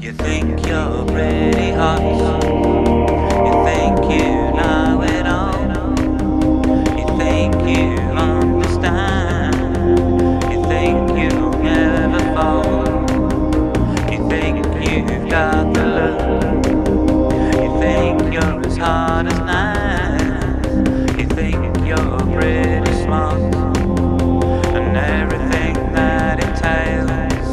You think you're pretty hot. You think you know it all. You think you understand. You think you'll never fall. You think you've got the look. You think you're as hard as nails. You think you're pretty smart and everything that entails.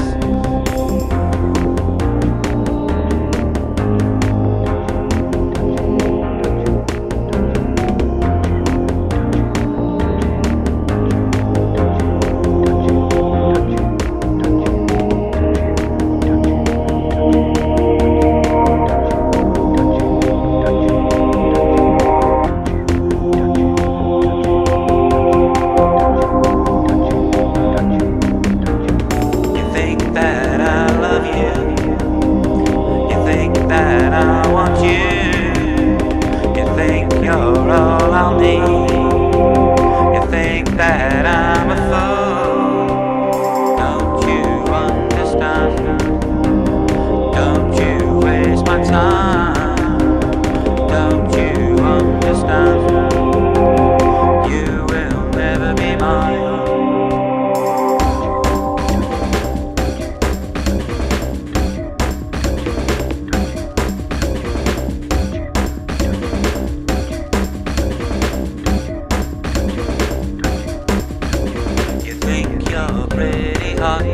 You're all I'll need. You think that I'm a fool. Don't you understand? Don't you waste my time. Don't you understand? You will never be mine. You're pretty hot.